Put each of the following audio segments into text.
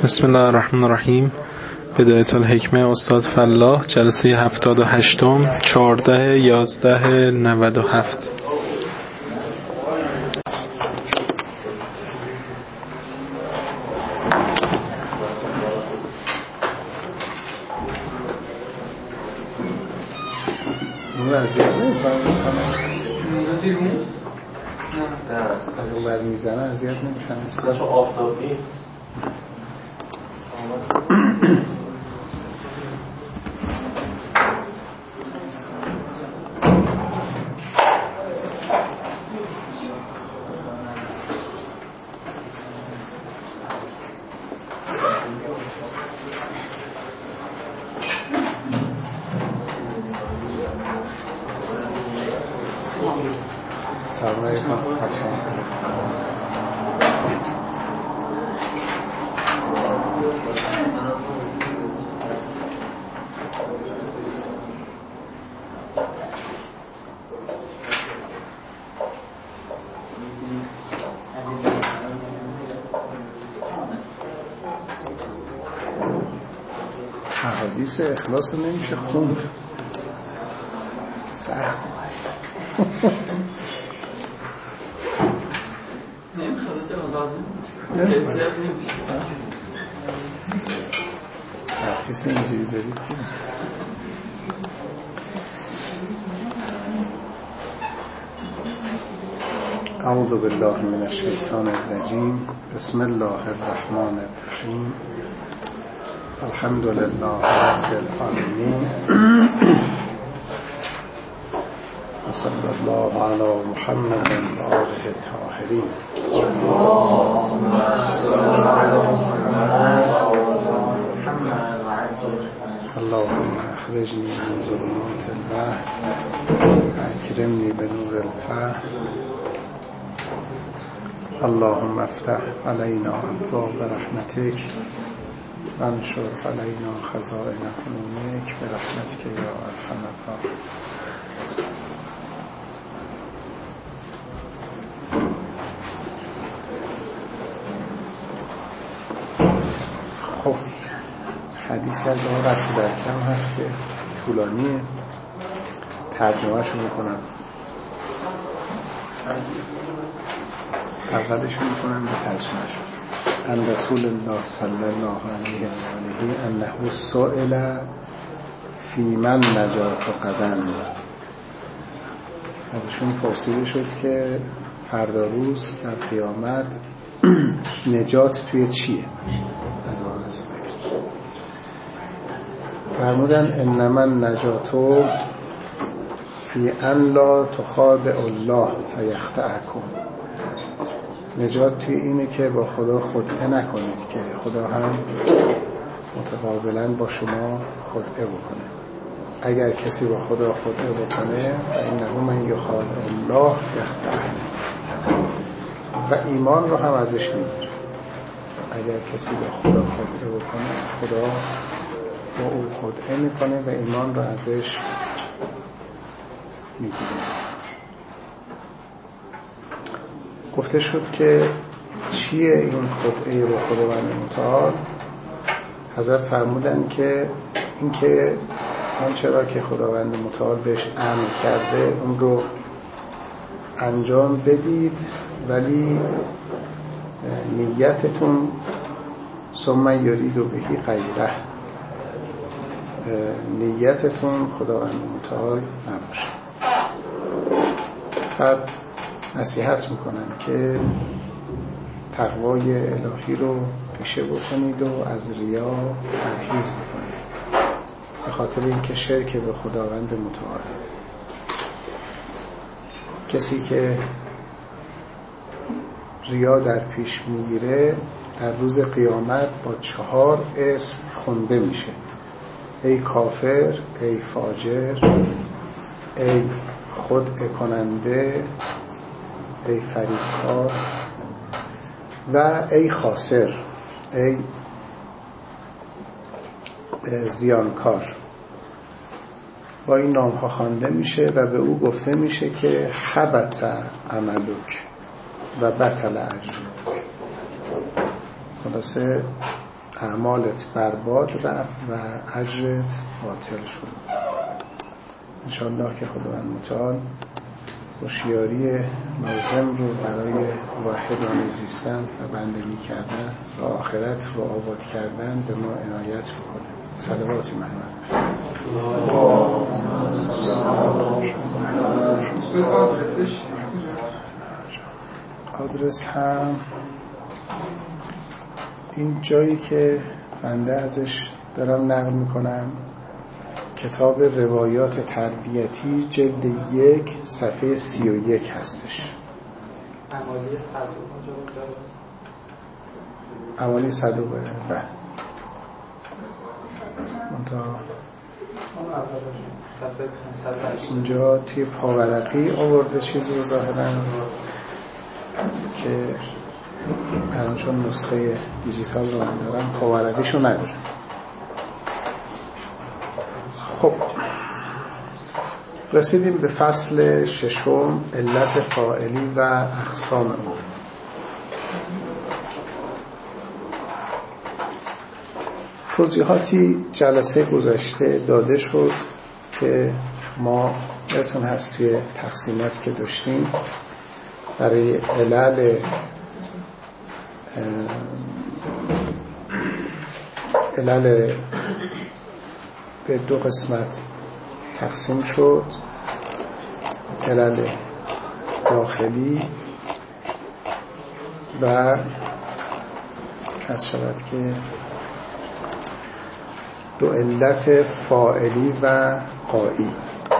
بسم الله الرحمن الرحیم. بدایت الحکمه استاد فلاح، جلسه 78م 14/11/97. از اون بر میزنه اذیت نمیکنه چون آفتابی سلام علیکم. احادیث اخلاص نمیشه خوند، سخت کسی اینجوری برید که اعوذ بالله من الشیطان الرجیم. بسم الله الرحمن الرحیم. الحمد لله رب العالمین و صلی الله علی محمد و آله الطاهرین. اللهم اخرجنی من ظلمات الوهم واکرمنی بنور الفهم. اللهم افتح علینا ابواب رحمتک وانشر علینا خزائن فضلک برحمتک یا ارحم الراحمین. خب حدیثی از آن رسول اکرم هست که طولانیه، ترجمه شو میکنم. اولش میکنم به ترجمه شو. ان رسول الله صلی الله علیه و آله انه سئل فی من نجات غدا. ازشون پرسیده شد که فردا روز در قیامت نجات توی چیه؟ از آن رسول فرمودن انما النجات فی ان لا تخادع الله فیخدعکم. نجات توی اینه که با خدا خدعه نکنید که خدا هم متقابلا با شما خدعه بکنه. اگر کسی با خدا خدعه بکنه فانه من یخادع الله یخدعه، و ایمان رو هم ازش میگیره. اگر کسی با خدا خدعه بکنه خدا با او خدعه میکنه و ایمان رو ازش میگیره. گفته شد که چیه این خدعه با خداوند متعال؟ حضرت فرمودن که این که آنچه را که خداوند متعال بهش امر کرده اون رو انجام بدید، ولی نیتتون ثم یرید بهی غیره، نیتتون خداوند متعال نباشه. بعد نصیحت میکنن که تقوای الهی رو پیشه بکنید و از ریا پرهیز بکنید، به خاطر اینکه شرک به خداوند متعال. کسی که ریا در پیش میگیره در روز قیامت با 4 اسم خونده میشه: ای کافر، ای فاجر، ای خدعه کننده، ای فریبکار و ای خاسر، ای زیانکار. با این نام ها خوانده میشه و به او گفته میشه که حبط عملک و بطل اجرک. خلاصه اعمالت برباد رفت و اجرت باطل شد. انشاءالله که خداوند متعال هوشیاری لازم رو برای واحدانه زیستن و بندگی کردن و آخرت رو آباد کردن به ما عنایت بکنه. صلواتی محمد. آدرس هم این جایی که بنده ازش دارم نقل میکنم، کتاب روایات تربیتی جلد 1 صفحه 31 هستش. اعمالی صدوقه. بله. اینجا توی پاورقی آورده چیزی رو ظاهراً که الان چون نسخه دیجیتال رو من دارم پاورقیشو ندارم. خب رسیدیم به فصل 6 علت فاعلی و اقسام اون. توضیحاتی جلسه گذشته داده شد که ما یادتون هست توی تقسیمات که داشتیم برای علل به 2 قسمت تقسیم شد، علل داخلی و از شود که 2 علت فاعلی و غایی.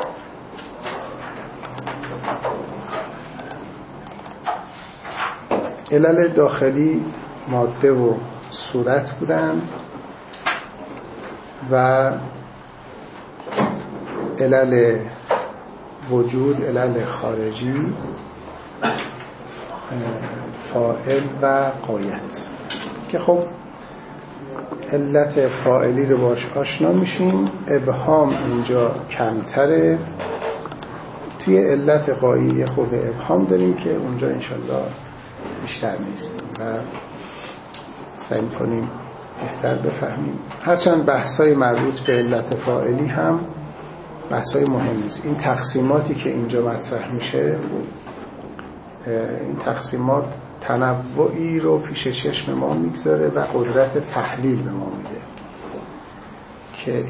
علل داخلی ماده و صورت بودن و علل وجود، علل خارجی، فاعل و غایت. که خب علت فاعلی رو باش آشنا میشیم، ابهام اینجا کمتره. توی علت غایی خود ابهام داریم که اونجا انشالله بیشتر نیست و سعی کنیم بهتر بفهمیم. هرچند بحث‌های مربوط به علت فاعلی هم بحث‌های مهمی است. این تقسیماتی که اینجا مطرح میشه، این تقسیمات تنوعی رو پیش چشم ما میگذاره و قدرت تحلیل به ما میده که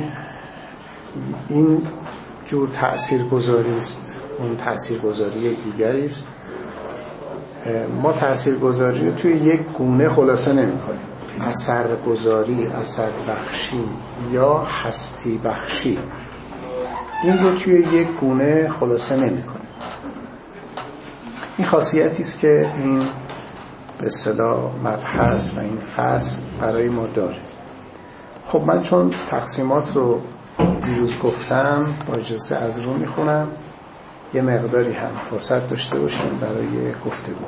این جور تأثیرگذاری است، اون تأثیرگذاری دیگری است. ما تأثیرگذاری رو توی یک گونه خلاصه نمی‌کنیم. اثرگذاری، اثر بخشی یا هستی بخشی، این رو توی یک گونه خلاصه نمی‌کنیم. این خاصیتی است که این به اصطلاح مبحث و این فصل برای ما داره. خب من چون تقسیمات رو دیروز گفتم با اجازه از رو میخونم، یه مقداری هم فرصت داشته باشیم برای گفتگو.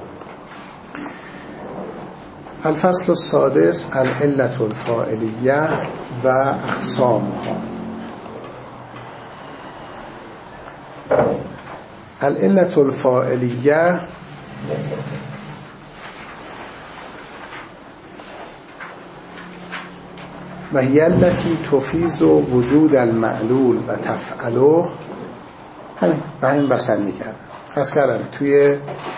الفصل السادس العلة الفاعلیه و اقسامها. العلة الفاعلیه و هی التي تفیض وجود المعلول و تفعله. همین بسنده کردم. از کردم توی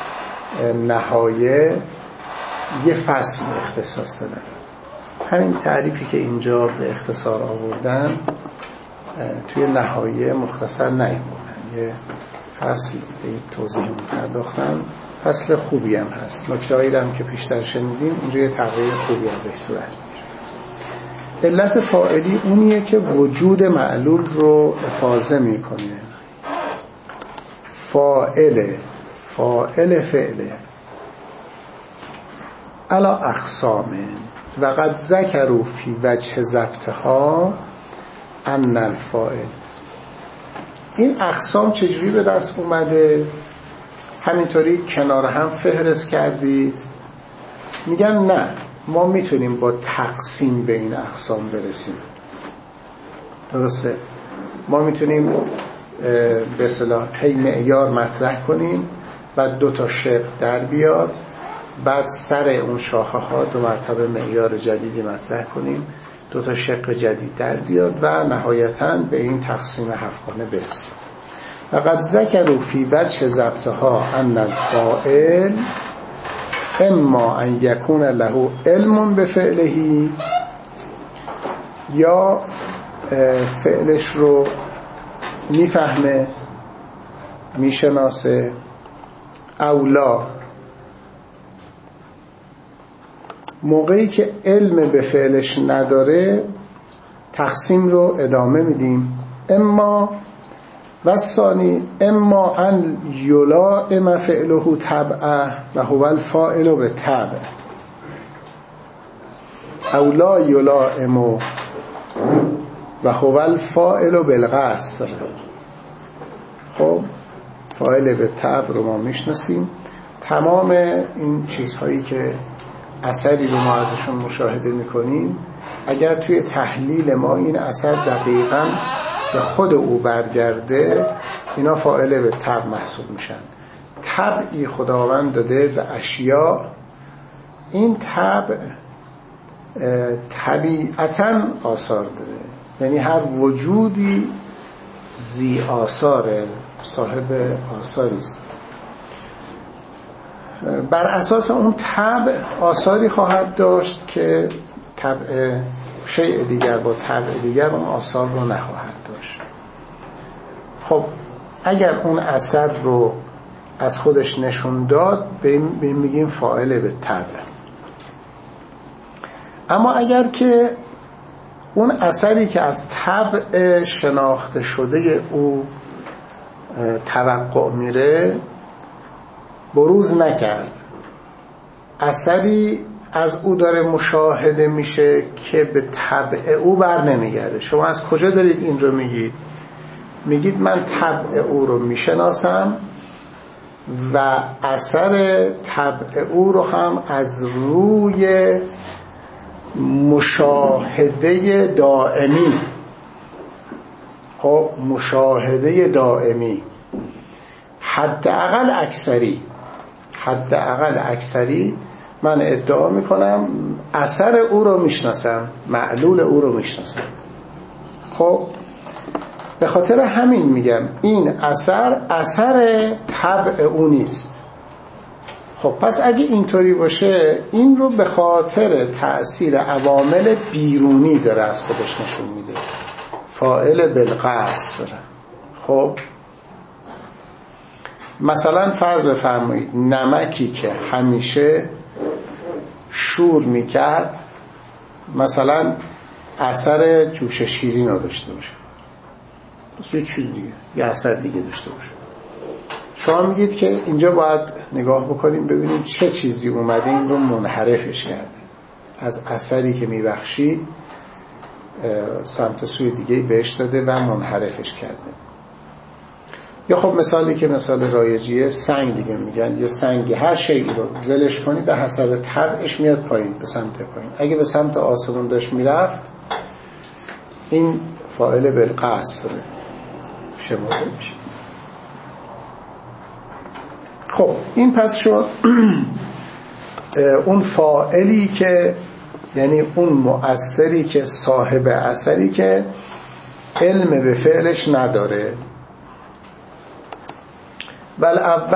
نهایه یه فصل اختصاص دادن. همین تعریفی که اینجا به اختصار آوردن توی نهایه مختصر نیاوردن، یه فصل به این توضیح پرداختن. فصل خوبی هم هست. نکته‌ای هم که پیشتر شنیدیم اونجا یه تغییر خوبی ازش صورت میگیره. علت فاعلی اونیه که وجود معلول رو افاضه میکنه. فاعل فعله علا اقسام و قد ذکروا فی وجه ضبطها ان الفاعل. این اقسام چجوری به دست اومده؟ همینطوری کنار هم فهرست کردید. میگن نه، ما میتونیم با تقسیم به این اقسام برسیم. درسته؟ ما میتونیم به اصطلاح هی معیار مطرح کنیم و 2 تا شق در بیاد بعد سر اون شاخه ها 2 مرتبه معیار جدیدی مطرح کنیم، 2 تا شق جدید در بیاد و نهایتاً به این تقسیم 7 گانه برسیم. فقد ذکروا فی وجه ضبطها ان الفاعل اما ان یکون له علم بفعله، یا فعلش رو میفهمه میشناسه، اولا موقعی که علم به فعلش نداره تقسیم رو ادامه میدیم. اما و ثانی اما ان یلائم فعله تبعه و هو الفاعل بالطبع او لا یلائم و هو الفاعل بالقصر. خب فاعل بالطبع رو ما میشناسیم. تمام این چیزهایی که اثری رو ما ازشون مشاهده میکنیم، اگر توی تحلیل ما این اثر دقیقاً به خود او برگرده، اینا فاعل بالطبع محسوب میشن. طبعی خداوند داده به اشیاء، این طبع طبیعتاً آثار داره، یعنی هر وجودی ذی آثاره، صاحب آثاری است. بر اساس اون طبع آثاری خواهد داشت که طبع شیء دیگر با طبع دیگر اون آثار رو نخواهد داشت. خب اگر اون اثر رو از خودش نشون داد، به میگیم فاعل به طبع. اما اگر که اون اثری که از طبع شناخته شده او توقع میره بروز نکرد، اثری از او داره مشاهده میشه که به طبع او بر نمیگرده. شما از کجا دارید این رو میگید؟ میگید من طبع او رو میشناسم و اثر طبع او رو هم از روی مشاهده دائمی، خب مشاهده دائمی حداقل اکثری من ادعا میکنم اثر او رو میشناسم، معلول او رو میشناسم. خب به خاطر همین میگم این اثر طبع او نیست. خب پس اگه اینطوری باشه، این رو به خاطر تأثیر عوامل بیرونی داره از خودش نشون میده، فاعل بالقصر. خب مثلا فرض بفرمایید نمکی که همیشه شور میکرد مثلا اثر جوش شیرین رو داشته باشه، یه چیز دیگه، یه اثر دیگه داشته باشه. شما میگید که اینجا باید نگاه بکنیم ببینیم چه چیزی اومده این رو منحرفش کرده، از اثری که میبخشید سمت سوی دیگه بهش داده و منحرفش کرده. یا خب مثالی که مثال رایجیه سنگ دیگه، میگن یه سنگی هر شیئی رو ولش کنی به حسب طبعش میاد پایین، به سمت پایین. اگه به سمت آسمون داشت میرفت این فاعل بالقصر شمرده میشه. خب این پس شد اون فاعلی که یعنی اون مؤثری که صاحب اثری که علم به فعلش نداره. بل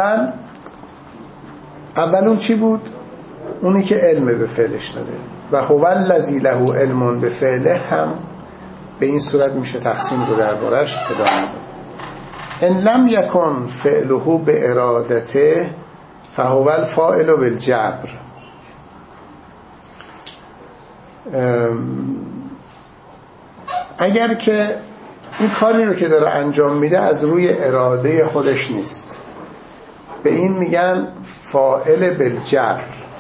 اول اون چی بود؟ اونی که علم به فعلش داره. و هو الذی له علم به فعله هم به این صورت میشه تقسیم رو دربارش ادامه داد. ان لم یکن فعله به ارادته فهو الفاعل بالجبر. اگر که این کاری رو که داره انجام میده از روی اراده خودش نیست، به این میگن فاعل بالجبر.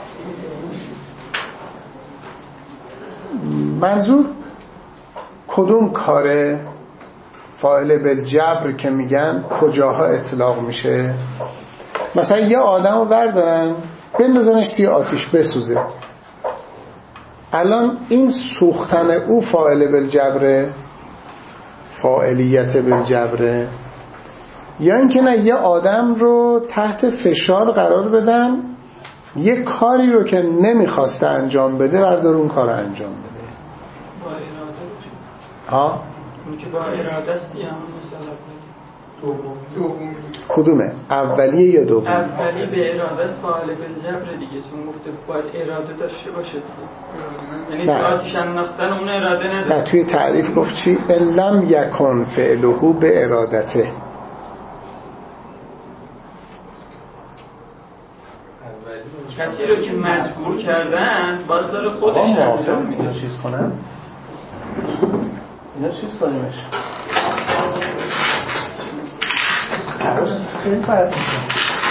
منظور کدوم کاره؟ فاعل بالجبر که میگن کجاها اطلاق میشه؟ مثلا یه آدم رو بردارن بندازنش توی آتیش بسوزه، الان این سوختن او فاعل بالجبره، فاعلیت بالجبره. یا اینکه نه، یه آدم رو تحت فشار قرار بدن یه کاری رو که نمیخواسته انجام بده بردار اون کار رو انجام بده. با اراده ها؟ اون که با اراده است دیگه همون مثلا دوم کدومه؟ اولیه یا دوم؟ اولی به اراده است، فاعل بالجبر دیگه، چون گفته باید اراده داشته باشه دیگه. یعنی تو آتیش انداختن اون اراده نداره. نه، توی تعریف گفت چی؟ ان لم یکن فعله به ارادته. کسی رو که مجبور کردن باز داره خودش انجام میده. اینا چیز کنم؟ اینا چیز کنیمش؟ خیلی فرق میکنه.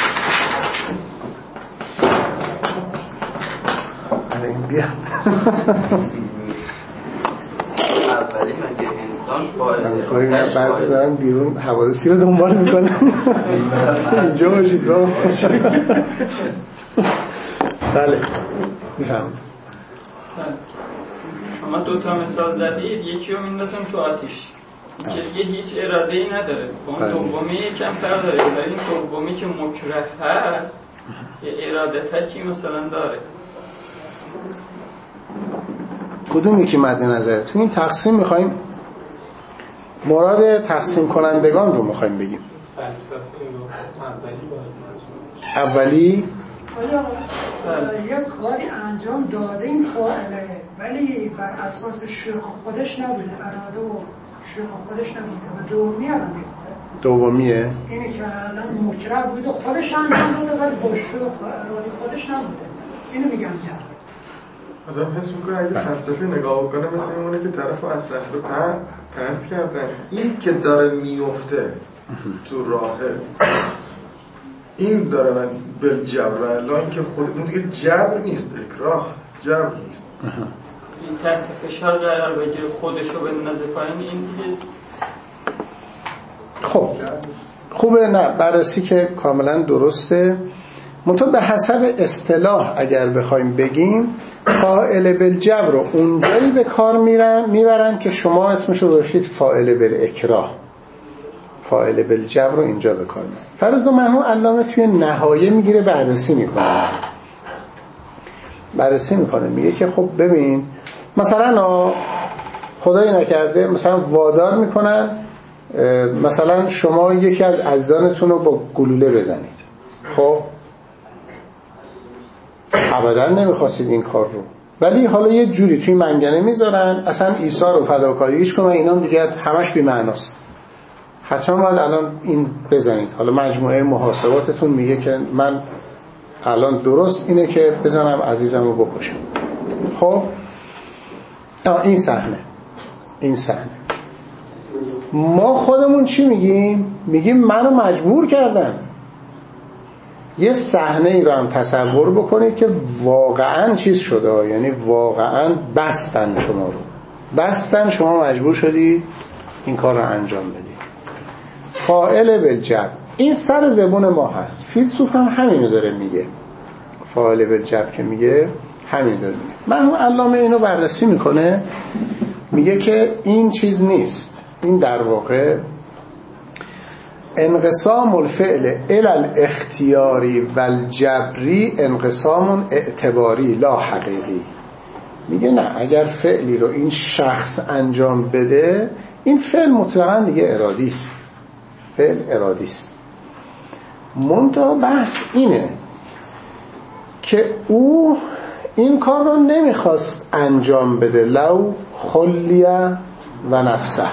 این بیا اولی مگه انسان باید بعضی دارن بیرون حوادثی رو دنبال میکنن. اینجا باشید با بله میفهم. شما دوتا مثال زدید، یکی رو میندازم تو آتیش که یه هیچ اراده ای نداره، اون دومی یکم فرق داره، ولی این دومی که مکره هست یه اراده تکی مثلا داره. کدومی که مد نظره؟ تو این تقسیم میخوایم مراد تقسیم کنندگان رو میخوایم بگیم. اولی یک کاری انجام داده این فاعله، ولی بر اساس شوق خودش نبوده، اراده و شوق خودش نبوده. و دومی الان میگه دومیه اینه که الان مکره بوده، خودش انجام داده ولی با شوق و اراده خودش نبوده. اینو میگم جهل. آدم حس میکنه اگه فلسفی نگاه بکنه مثل اینونه که طرف رو از صخره پرت کردن، این که داره میفته تو راهه این داره من بالجبر، الا این که خود اون دیگه جبر نیست، اکراه جبر نیست. این تحت فشار قرار بگیره خودشو بندازه پایین، این دیگه خب خوبه. نه، بررسی که کاملا درسته، منتها به حسب اصطلاح اگر بخوایم بگیم فاعل بالجبر رو اونجایی به کار میبرن که شما اسمش رو گذاشتید فاعل بالاکراه. فاعل بالجبر رو اینجا به کار میبرن. فرض مرحوم علامه توی نهایه میگیره بررسی میکنه میگه که خب ببین مثلا خدایی نکرده مثلا وادار میکنن مثلا شما یکی از عزیزانتون رو با گلوله بزنید. خب ابدا نمیخواستید این کار رو، ولی حالا یه جوری توی منگنه میذارن اصلا ایثار و فداکاریش کنن، اینا دیگه همش بی معناست، حتما باید الان این بزنید. حالا مجموعه محاسباتتون میگه که من الان درست اینه که بزنم عزیزم رو بکشم. خب این صحنه ما خودمون چی میگیم؟ میگیم منو مجبور کردن. یه صحنه ای رو هم تصور بکنید که واقعا چیز شده، یعنی واقعا بستن شما مجبور شدی این کار رو انجام بدی. فاعل بالجبر این سر زبون ما هست. فیلسوف هم همینو داره میگه. فاعل بالجبر که میگه همین داره میگه. مرحوم علامه اینو بررسی میکنه، میگه که این چیز نیست، این در واقع انقسام الفعل الی الاختیاری والجبری انقسام اعتباری لا حقیقی. میگه نه، اگر فعلی رو این شخص انجام بده این فعل مطلقاً دیگه ارادی است، فعل ارادی است. منتها بحث اینه که او این کار رو نمیخواست انجام بده، لو خلیه و نفسه.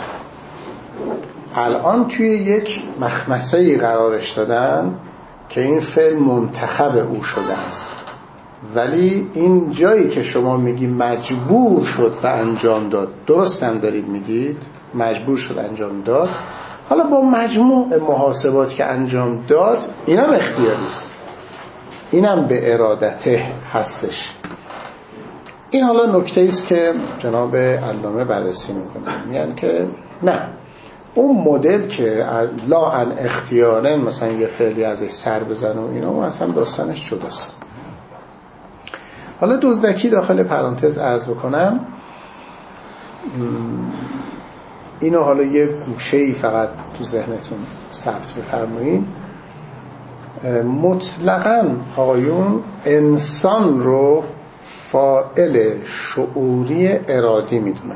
الان توی یک مخمسه‌ای قرارش دادن که این فعل منتخب او شده است، ولی این جایی که شما میگی مجبور شد و انجام داد، درست هم دارید میگید مجبور شد انجام داد، حالا با مجموع محاسبات که انجام داد اینم اختیاری است، اینم به ارادته هستش. این حالا نکته است که جناب علامه بررسی میکنن، یعنی که نه، اون مدل که لا ان اختیارن مثلا یه فعلی ازش سر بزنه و اینا، اون اصلا داستانش جداست. حالا دزدکی داخل پرانتز عرض بکنم، اینو حالا یه گوشه‌ای فقط تو ذهنتون ثبت بفرمایید. مطلقاً آقایون انسان رو فاعل شعوری ارادی میدونن.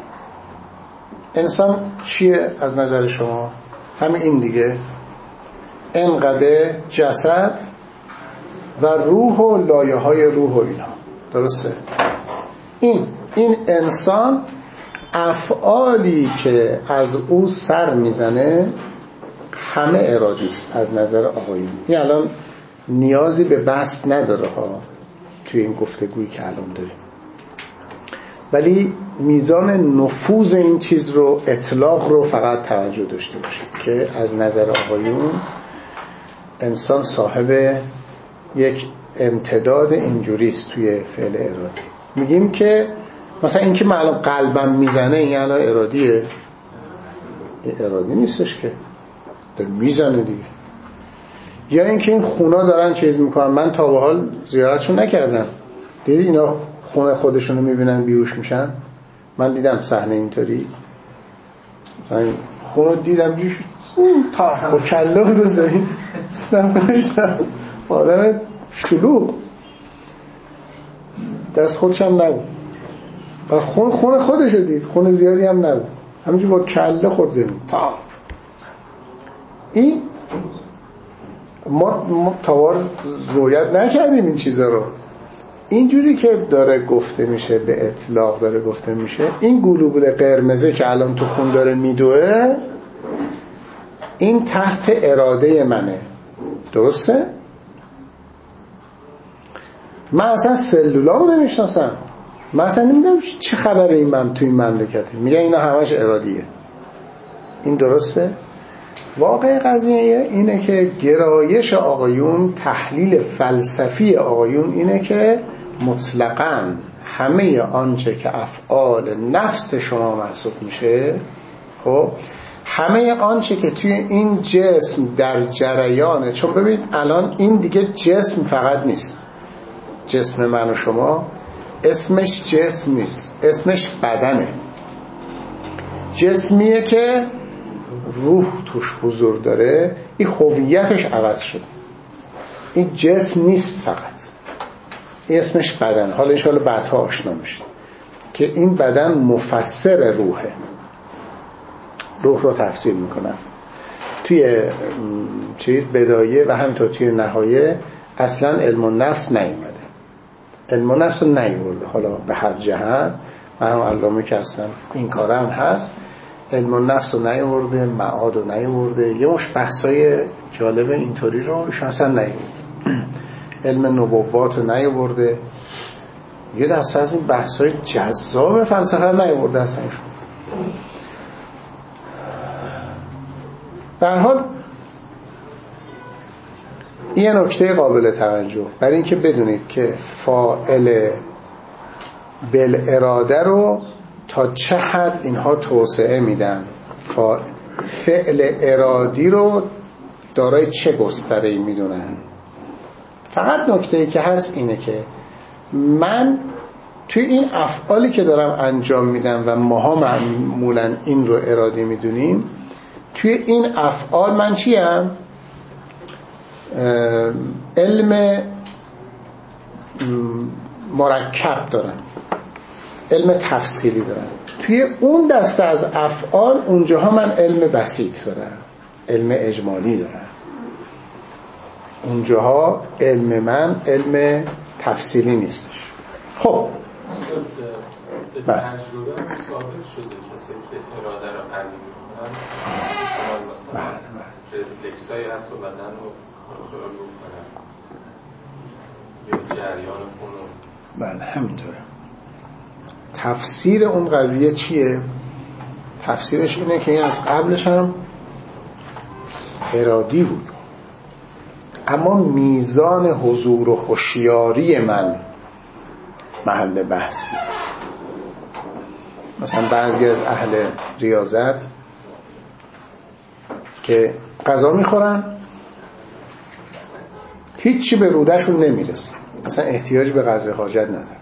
انسان چیه از نظر شما؟ همین این دیگه، انقدر جسد و روح و لایه های روح و اینا، درسته؟ این انسان افعالی که از او سر میزنه همه ارادی است از نظر آقایون. این الان نیازی به بحث نداره ها توی این گفتگویی که الان داریم، ولی میزان نفوذ این چیز رو، اطلاق رو فقط توجه داشته باشید که از نظر آقایون انسان صاحب یک امتداد اینجوریست توی فعل ارادی. میگیم که مثلا این که من الان قلبم میزنه این الان ارادیه؟ این ارادی نیستش که، داره میزنه دیگه. یا اینکه این خونا دارن چیز میکنن، من تا به حال زیارتشون نکردم، دیدی اینا خونه خودشونو میبینن بیهوش میشن؟ من دیدم صحنه اینطوری، خونو دیدم تا کله بود زمین سمتشتم، آدم شلوغ، دست خودشم نبود و خونه خودشو دید، خونه زیادی هم نبود، همینجور با کله خود زمین تا این ما تاوار رویت نکردیم این چیزا رو. اینجوری که داره گفته میشه، به اطلاق داره گفته میشه، این گلوبول قرمزه که الان تو خون داره میدوه، این تحت اراده منه، درسته؟ من اصلا سلولامو نمیشناسم، من اصلا نمیدونم چه خبره این من توی این مملکته، میگه اینا همش ارادیه. این درسته؟ واقع قضیه اینه که گرایش آقایون، تحلیل فلسفی آقایون اینه که مطلقاً همه آنچه که افعال نفس شما محسوب میشه، خب همه آنچه که توی این جسم در جریانه، چون ببینید الان این دیگه جسم فقط نیست، جسم من و شما اسمش جسم نیست، اسمش بدنه، جسمیه که روح توش حضور داره، این هویتش عوض شده، این جسم نیست فقط، این اسمش بدن. حالا انشاءالله بعدها آشنا میشید که این بدن مفسر روحه، روح رو تفسیر میکنه. توی چیز بدایه و همینطور توی نهایه اصلا علم النفس نیومده، علم النفس رو نیورده، حالا به هر جهت من هم علامه که اصلا این کاره هم هست، علم النفس رو نیورده، معاد رو نیورده، یه مش بحثای جالب اینطوری رو ایشون اصلا نیورده، علم نبوات رو نیورده، یه دسته از این بحثای جذاب فلسفه رو نیورده اصلا ایشون. در حال یه نکته قابل توجه برای اینکه بدونید که فاعل بالاراده رو تا چه حد اینها توسعه میدن، فعل ارادی رو دارای چه گستره‌ای میدونن. فقط نکته‌ای که هست اینه که من توی این افعالی که دارم انجام میدم و ماها معمولا این رو ارادی میدونیم، توی این افعال من چیم؟ علم مرکب دارم، علم تفصیلی دارم. توی اون دسته از افعال اونجاها من علم بسیط دارم، علم اجمالی دارم، اونجاها علم من علم تفصیلی نیستش. خب به تجربه هم ثابت شده کسی که اراده رو حل میکنن مثلا رفلکسای حتی بدن رو کنترل کنن یا جریان خون رو. بله همینطوره. تفسیر اون قضیه چیه؟ تفسیرش اینه که این از قبلش هم ارادی بود، اما میزان حضور و هوشیاری من محل بحث بود. مثلا بعضی از اهل ریاضت که غذا میخورن هیچی به رودهشون نمیرسه، مثلا احتیاج به غذای حاجت نداره،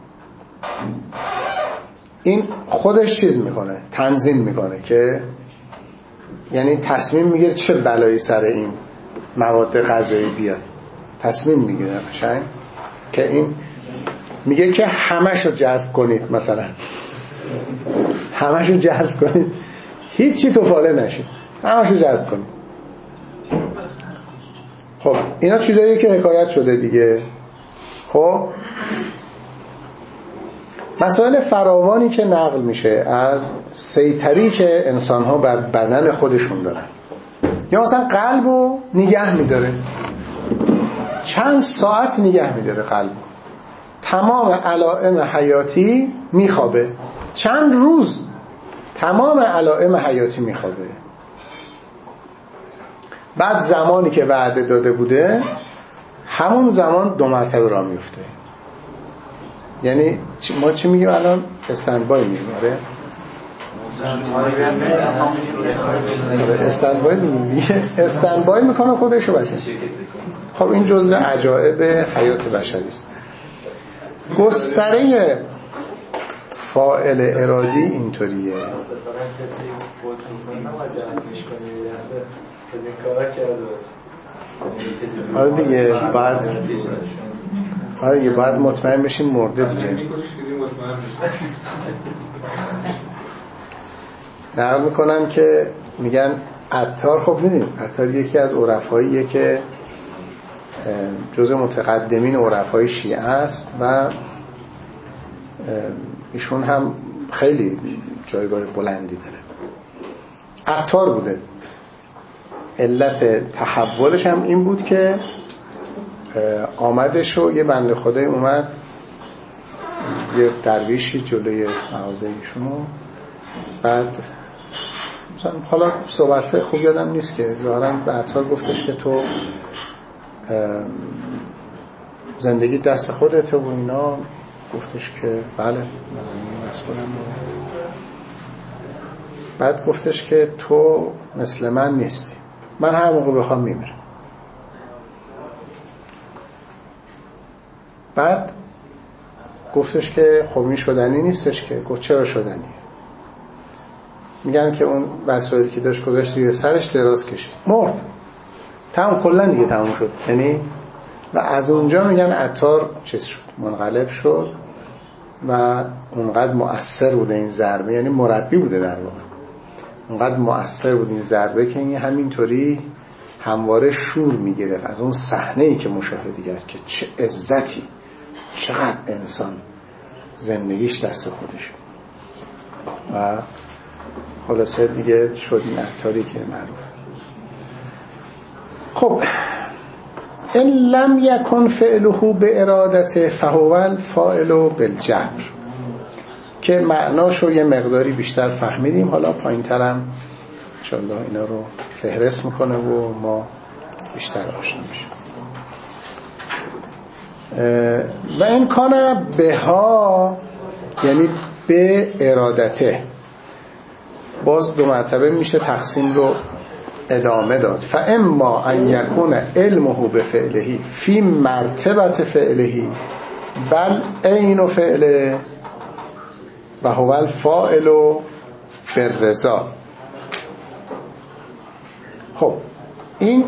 این خودش چیز میکنه، تنظیم میکنه که یعنی تصمیم میگیره چه بلایی سر این مواد غذایی بیاد، تصمیم میگیره قشنگ که این میگه که همشو جذب کنید، مثلا همشو جذب کنید، هیچی توفاله نشید، همشو جذب کنید. خب اینا چیزایی که حکایت شده دیگه. خب مسائل فراوانی که نقل میشه از سیطری که انسان‌ها بر بدن خودشون دارن، یا مثلا قلبو نگه میداره، چند ساعت نگه میداره قلبو، تمام علائم حیاتی میخوابه، چند روز تمام علائم حیاتی میخوابه. بعد زمانی که وعده داده بوده همون زمان 2 مرتبه راه میفته. یعنی ما چی میگیم الان؟ استندبای میگیم. آره استندبای میگیم، استندبای میکنه خودشو بچه. خب این جزء عجایب حیات بشری است. گستره فاعل ارادی اینطوریه. آره دیگه بعد مطمئن بشیم مرده دیگه. نقل میکنن که میگن عطار، خب میدونید عطار یکی از عرفاییه که جزء متقدمین عرفای شیعه است و ایشون هم خیلی جایگاه بلندی داره. عطار بوده. علت تحولش هم این بود که آمدش و یه بنده خدای اومد، یه درویشی جلوی مغازه ایشونو، بعد مثلا حالا صحبت خوب یادم نیست که ظاهراً به عطار گفتش که تو زندگی دست خودته و اینا. گفتش که بله زندگی دست خودم. بعد گفتش که تو مثل من نیستی، من هر موقع بخوام میمیرم. بعد گفتش که خب این شدنی نیستش که. گفت چرا شدنی؟ میگن که اون وسایلی که داشت گذاشت روی سرش دراز کشید، مرد، تمام، کلا دیگه تمام شد. یعنی و از اونجا میگن عطار چیز شد، منقلب شد و اونقدر مؤثر بوده این ضربه، یعنی مربی بوده در واقع، اونقدر مؤثر بود این ضربه که این همینطوری همواره شور میگرفت از اون صحنه‌ای که مشاهده کرد که چه عزتی، چقدر انسان زندگیش دست خودش. و خلاصه دیگه شد این عطاری که معروف. خب ان لم یکن فعله به ارادته فهو الفاعل بالجبر، که معناشو یه مقداری بیشتر فهمیدیم. حالا پایین‌ترم انشاءالله اینا رو فهرست میکنه و ما بیشتر آشنا میشیم. و این کانه بها یعنی به ارادته، باز 2 مرتبه میشه تقسیم رو ادامه داد. فاما ان یکون علمه به فعله فی مرتبت فعله بل عین فعله و هو الفاعل بالرضا. خب این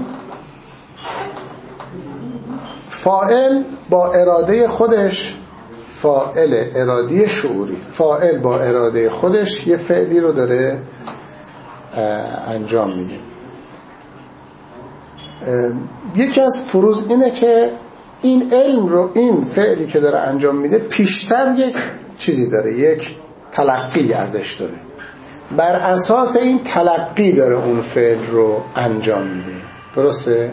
فاعل با اراده خودش، فاعل ارادی شعوری، فاعل با اراده خودش یه فعلی رو داره انجام میده. یکی از فروض اینه که این علم رو، این فعلی که داره انجام میده پیشتر یک چیزی داره، یک تلقی ازش داره، بر اساس این تلقی داره اون فعل رو انجام میده. درسته؟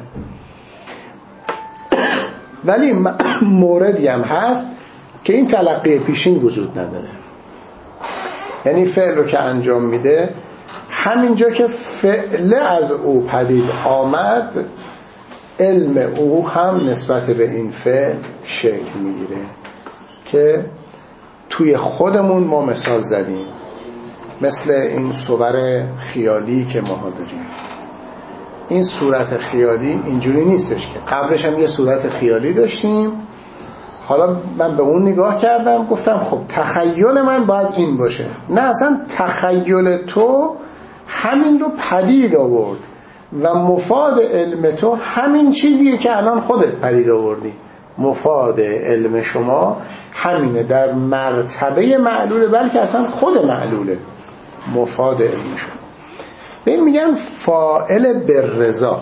ولی موردی هم هست که این تلقی پیشین وجود نداره. یعنی فعل رو که انجام میده، همینجا که فعل از او پدید آمد، علم او هم نسبت به این فعل شکل میگیره که توی خودمون ما مثال زدیم، مثل این صور خیالی که ما داریم. این صورت خیالی اینجوری نیستش که قبلش هم یه صورت خیالی داشتیم، حالا من به اون نگاه کردم گفتم خب تخیل من باید این باشه. نه، اصلا تخیل تو همین رو پدید آورد و مفاد علم تو همین چیزیه که الان خودت پدید آوردی. مفاد علم شما همینه، در مرتبه معلوله، بلکه اصلا خود معلوله مفاد علم شما. به این میگن فاعل بالرضا.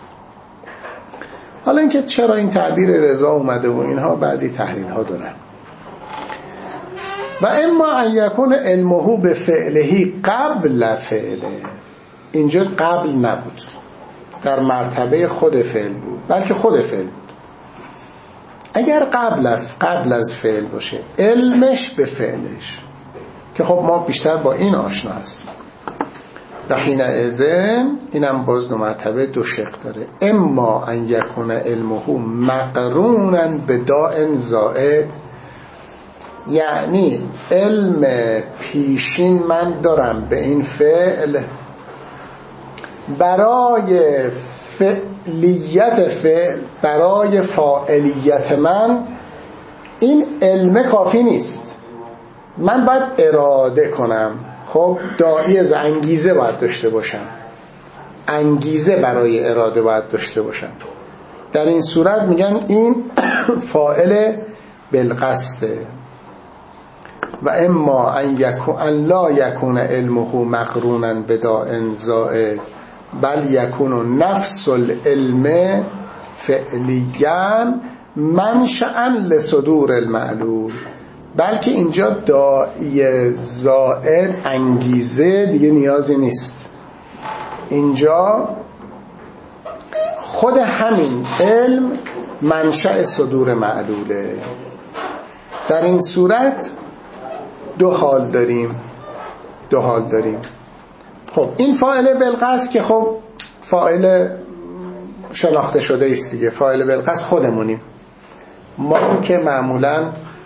حالا اینکه چرا این تعبیر رضا اومده و اینها بعضی تحلیل ها دارن. و اما ان یکون علمه به فعله قبل فعله، اینجا قبل نبود، در مرتبه خود فعل بود، بلکه خود فعل بود. اگر قبل از فعل باشه علمش به فعلش، که خب ما بیشتر با این آشنا هستیم، و حینئذ اینم باز دو مرتبه دو شق داره. اما ان یکون علمه مقرونا بداء زائد، یعنی علم پیشین من دارم به این فعل برای فعلیت فعل، برای فاعلیت من این علم کافی نیست، من باید اراده کنم. خب داعی از انگیزه باید داشته باشم، انگیزه برای اراده باید داشته باشم. در این صورت میگن این فاعل بالقصده. و اما ان لا یکون علمه مقرونا بداء زائد بل یکون نفس العلم فعلیا منشأ لصدور المعلول، بلکه اینجا داعی زائد انگیزه دیگه نیازی نیست، اینجا خود همین علم منشأ صدور معلوله. در این صورت دو حال داریم. خب این فاعل بالقصد که خب فاعل شناخته شده است دیگه، فاعل بالقصد خودمونیم ما، که معمولا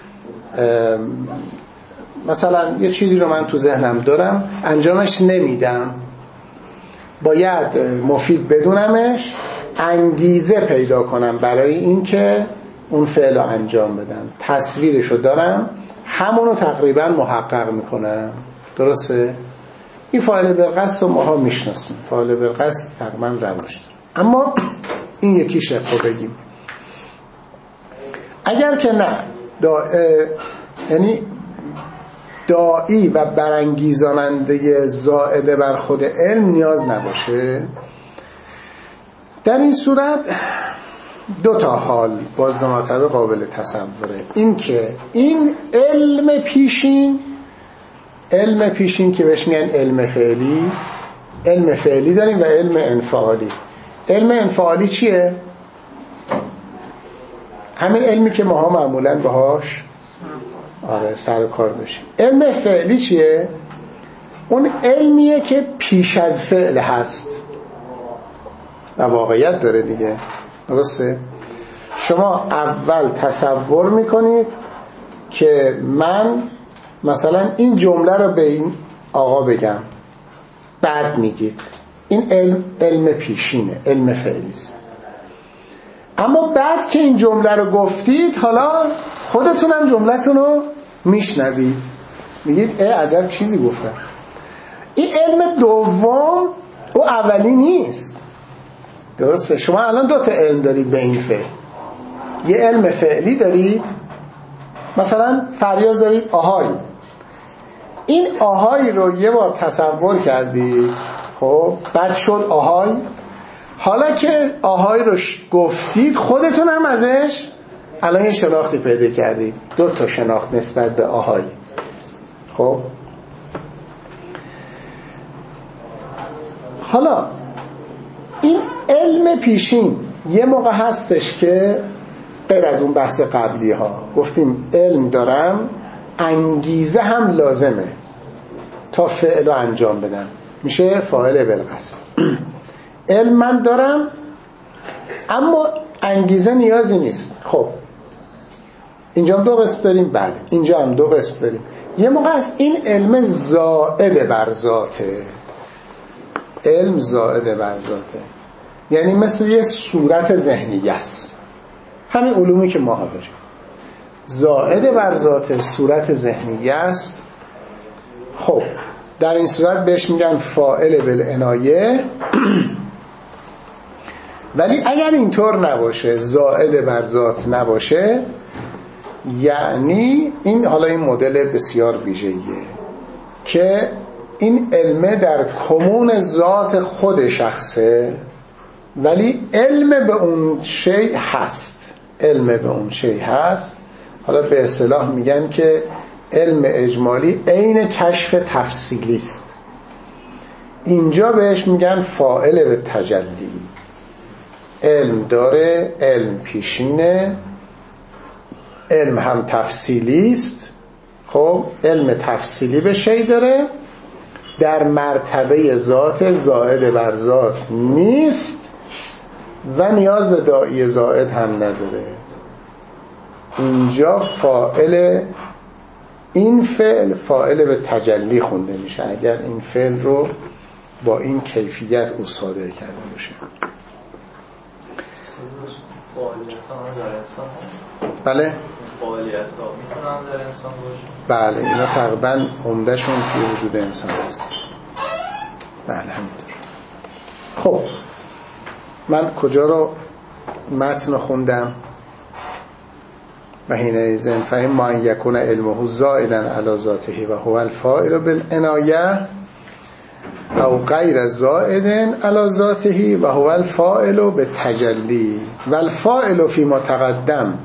مثلا یه چیزی رو من تو ذهنم دارم انجامش نمیدم، باید مفید بدونمش، انگیزه پیدا کنم برای این که اون فعل رو انجام بدم، تصویرش رو دارم، همونو تقریبا محقق میکنم. درسته؟ این فاعل بالقصد رو ماها میشناسیم، فاعل بالقصد تقریبا رواج داره. اما این یکی شق رو بگیم. اگر که نه یعنی داعی و برانگیزاننده زائده بر خود علم نیاز نباشه، در این صورت دو تا حال باز دو مرتبه قابل تصوره. این که این علم پیشین که بهش میگن علم فعلی داریم و علم انفعالی. علم انفعالی چیه؟ همین علمی که ماها معمولاً باهاش سر و کار داشتیم. علم فعلی چیه؟ اون علمیه که پیش از فعل هست و واقعیت داره دیگه. درسته؟ شما اول تصور میکنید که من مثلا این جمله رو به این آقا بگم، بعد میگید این علم پیشینه، علم فعلیست. اما بعد که این جمله رو گفتید حالا خودتونم جملتون رو میشنوید، میگید عجب چیزی گفتم. این علم دوم او اولی نیست. درسته؟ شما الان دو تا علم دارید به این فعل. یه علم فعلی دارید، مثلا فریاد دارید آهای. این آهای رو یه بار تصور کردید، خب بعد شد آهای. حالا که آهای رو گفتید خودتون هم ازش الان یه شناختی پیدا کردید، دو تا شناخت نسبت به آهای. خب حالا این علم پیشین یه موقع هستش که غیر از اون بحث قبلی ها گفتیم علم دارم، انگیزه هم لازمه تا فعل رو انجام بدم، میشه فاعل بالقصد. علم من دارم اما انگیزه نیازی نیست. خب اینجا هم دو قسم داریم، بله اینجا هم دو قسم داریم. یه موقع است این علم زائد بر ذاته، علم زائد بر ذاته، یعنی مثل یه صورت ذهنی است. همین علومی که ما داریم زائد بر ذاته، صورت ذهنی است. خب در این صورت بهش میگن فاعل بالعنایه ولی اگر اینطور نباشه، زائد بر ذات نباشه، یعنی حالا این مدل بسیار ویژه‌ایه که این علم در کمون ذات خود شخصه، ولی علم به اون شیء هست. علم به اون شیء هست. حالا به اصطلاح میگن که علم اجمالی عین کشف تفصیلی است. اینجا بهش میگن فاعل به تجلی. علم داره، علم پیشینه، علم هم تفصیلی است. خب علم تفصیلی به شیء داره، در مرتبه ذات، زائد بر ذات نیست و نیاز به داعی زائد هم نداره. اینجا فاعل، این فعل فاعل به تجلی خونده میشه اگر این فعل رو با این کیفیت او صادر کرده باشه. فعالیت ها در انسان هست؟ بله فعالیت ها میتونن در انسان باشه؟ بله اینا تقریبا عمدهشون توی وجود انسان هست. بله همینطور. خب من کجا رو متن رو خوندم؟ و حینئذ فهم ما ان یکون علمه زائدا علی ذاته و هو الفاعل بالعنایه او غیر زائد علی ذاته و هو الفاعل بالتجلی و الفاعل فيما تقدم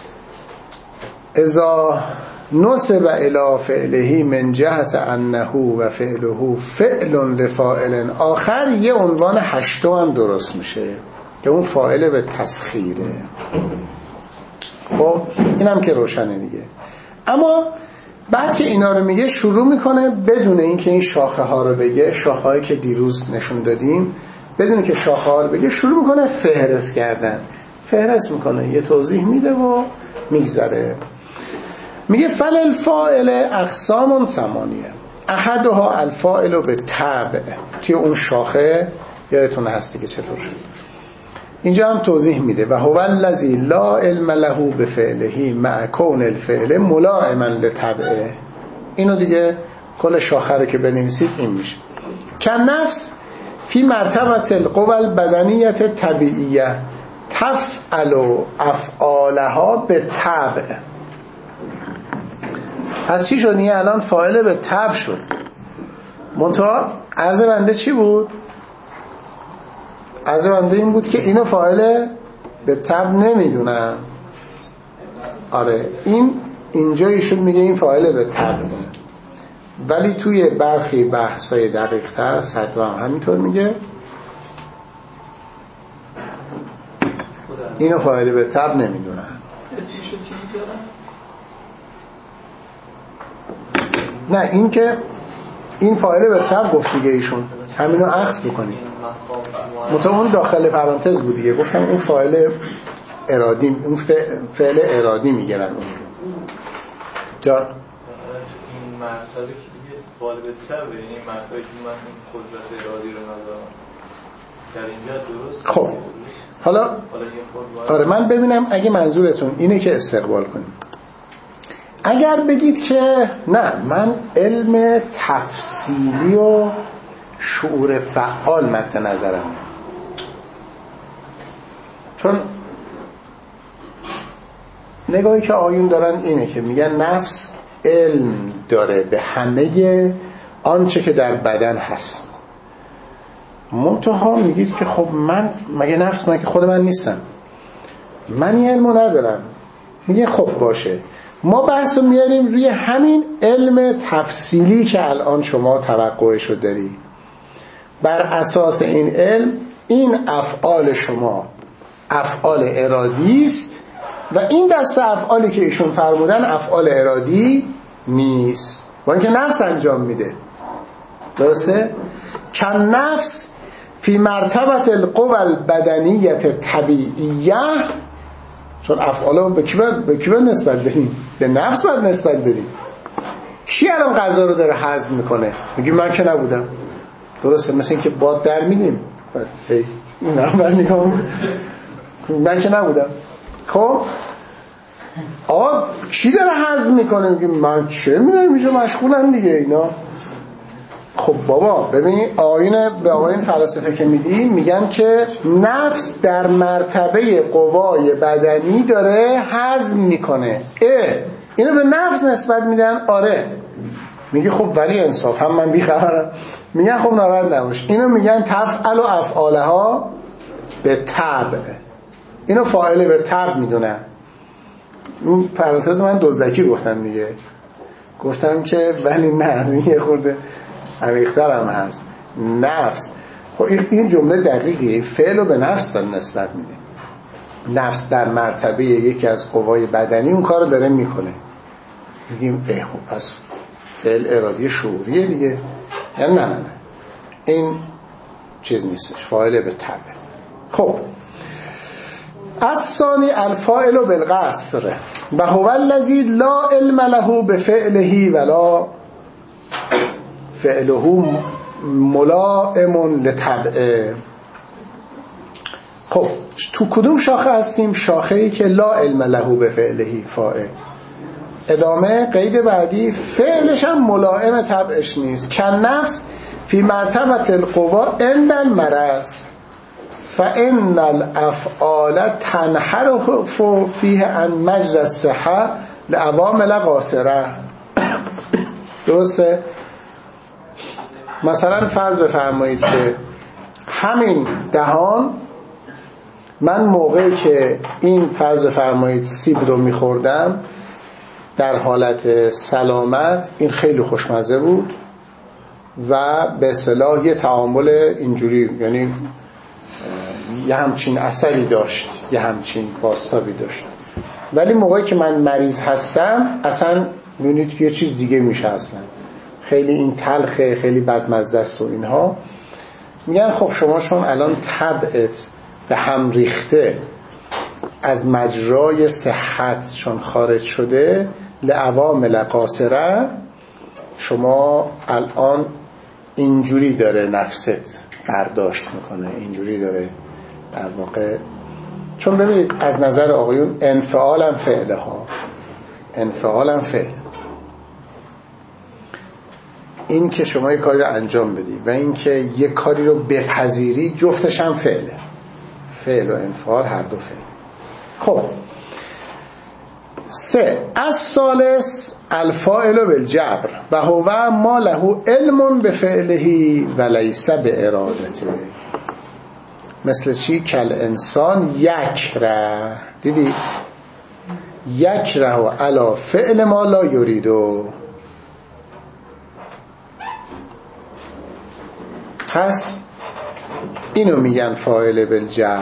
اذا نسب الى فعله من جهت انه و فعله فعل لفاعل آخر، یه عنوان هشتم هم درست میشه که اون فاعل به تسخیره. خب اینم که روشنه دیگه. اما بعد که اینا رو میگه شروع میکنه بدون اینکه این شاخه ها رو بگه، شاخه هایی که دیروز نشون دادیم، بدون که شاخه ها رو بگه شروع میکنه فهرست کردن. فهرست میکنه، یه توضیح میده و میگذره. میگه فل الفاعل اقسام ثمانیه احدها الفاعل به تبع. توی اون شاخه یادتون هستی که چطور اینجا هم توضیح میده و هو الذی لا علم له بفعله مع کون الفعل ملائما لطبعه. اینو دیگه کل شاخه رو که بنویسید این میشه که نفس فی مرتبه القوى البدنیه طبیعیه تفعل افعالها به طبع. پس چی شد؟ این الان فاعل به طبع شد. منتها عرض بنده چی بود؟ عرض بنده این بود که اینو فاعل به طبع نمیدونن. آره اینجا ایشون میگه این فاعل به طبع، ولی توی برخی بحث‌های دقیق‌تر صدر هم همینطور میگه اینو فاعل به طبع نمیدونن. اسمشو چی میذارن؟ نه این که این فاعل به طبع گفت دیگه، ایشون همینو عکس بکنید. مطمئن اون داخل پرانتز بود دیگه، گفتم اون فاعل ارادی، اون فعل ارادی میگیرن اون جان. این مرتبه که دیگه فاعل به طبع، این مرتبه که من این قدرت ارادی رو ندارم در اینجا درست. خب حالا آره من ببینم اگه منظورتون اینه که استقبال کنیم. اگر بگید که نه من علم تفصیلی و شعور فعال مد نظرم، چون نگاهی که آیون دارن اینه که میگن نفس علم داره به همه آنچه که در بدن هست. منتها میگید که خب من مگه نفس من که خود من نیستم، من این علمو ندارم. میگه خب باشه ما بحث رو میاریم روی همین علم تفصیلی که الان شما توقعشو داری. بر اساس این علم این افعال شما افعال ارادی است و این دسته افعالی که ایشون فرمودن افعال ارادی نیست، با اینکه نفس انجام میده. درسته؟ کن نفس فی مرتبه القوى البدنیه طبیعیه، چون افعالو به کی نسبت بدیم؟ به نفس باید نسبت بدیم. کی الان غذا رو داره هضم میکنه؟ میگی من که نبودم. درسته؟ مثل این که باد در میدیم من که نبودم. خب آقا کی داره هضم میکنه؟ میگه من چه میدونم اینجا مشغولم دیگه. اینا خب بابا ببینید آیین فلاسفه که میگن که نفس در مرتبه قوای بدنی داره هضم میکنه. اینو به نفس نسبت میدن. آره میگه خب ولی انصاف هم من بیخبرم. میگن خب ناراحت نباش، اینو میگن تفعل و افعالها به طبع، اینو فاعل به طبع میدونن. اون پرانتز من دزدکی گفتم دیگه، گفتم که ولی نه یه خورده عمیق‌تر هم هست. نفس، خب این جمله دقیقی، فعل رو به نفس داره نسبت میده. نفس در مرتبه یکی از قوای بدنی اون کار رو داره میکنه. میگیم خب پس فعل ارادی شعوریه دیگه. یعنی نه این چیز نیستش، فاعل به طبع. خب الثانی الفاعل بالقصر و هو الذی لا علم له بفعله ولا فعله ملائم لطبعه. خب تو کدوم شاخه هستیم؟ شاخه‌ای که لا علم له بفعله فاعل. ادامه قید بعدی فعلش هم ملائم طبعش نیست. کن نفس فی مرتبه القوا عند المرض فان الافعال تنحرف فیه عن مجرى الصحه لعوامل قاصره. درسته؟ مثلا فرض بفرمایید که همین دهان، من موقعی که این فرض بفرمایید سیب رو میخوردم در حالت سلامت، این خیلی خوشمزه بود و به اصطلاح یه تعامل اینجوری، یعنی یه همچین اثری داشت، یه همچین باستابی داشت. ولی موقعی که من مریض هستم اصلا میبینید که یه چیز دیگه میشه، اصلا خیلی این تلخه، خیلی بدمزه است و اینها. میگن خب شما چون الان طبعت به هم ریخته، از مجرای صحت چون خارج شده، لعوامل قاصره، شما الان اینجوری داره نفست برداشت میکنه، اینجوری داره در واقع. چون ببینید از نظر آقایون انفعال هم فعله ها، انفعال هم فعل. این که شما یک کاری رو انجام بدی و این که یک کاری رو بپذیری، جفتش هم فعله. فعل و انفعال هر دو فعل. خب 3 الثالث الفاعل بالجبر و هو ما له علم بفعله و لیس بارادته. مثل چی؟ کل انسان یکره، دیدی؟ یکره علی فعل ما لا یریدو. پس اینو میگن فاعل بالجبر.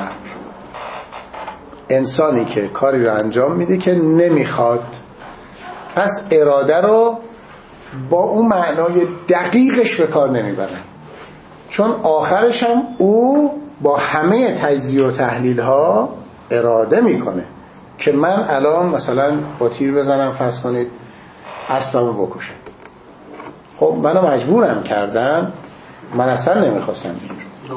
انسانی که کاری رو انجام میده که نمیخواد، پس اراده رو با اون معنای دقیقش به کار نمیبرن، چون آخرش هم او با همه تجزیه و تحلیل ها اراده میکنه که من الان مثلا با تیر بزنم، فرض کنید اسبمو بکشم. خب منو مجبورم کردن، من اصلا نمیخواستم این رو.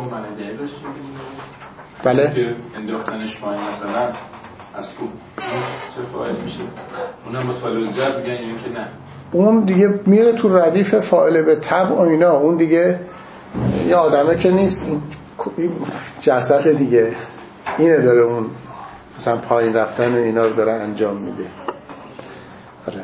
بله؟ که انداختنش پایین مثلا از خوب چه فاعل میشه؟ اونم بس فاعل بالجبر میگن یا اینکه نه؟ اون دیگه میره تو ردیف فاعل به طبع و اینا. اون دیگه یه آدمه که نیست، این جسد دیگه اینه داره، اون مثلا پایین رفتن و اینا رو داره انجام میده. آره.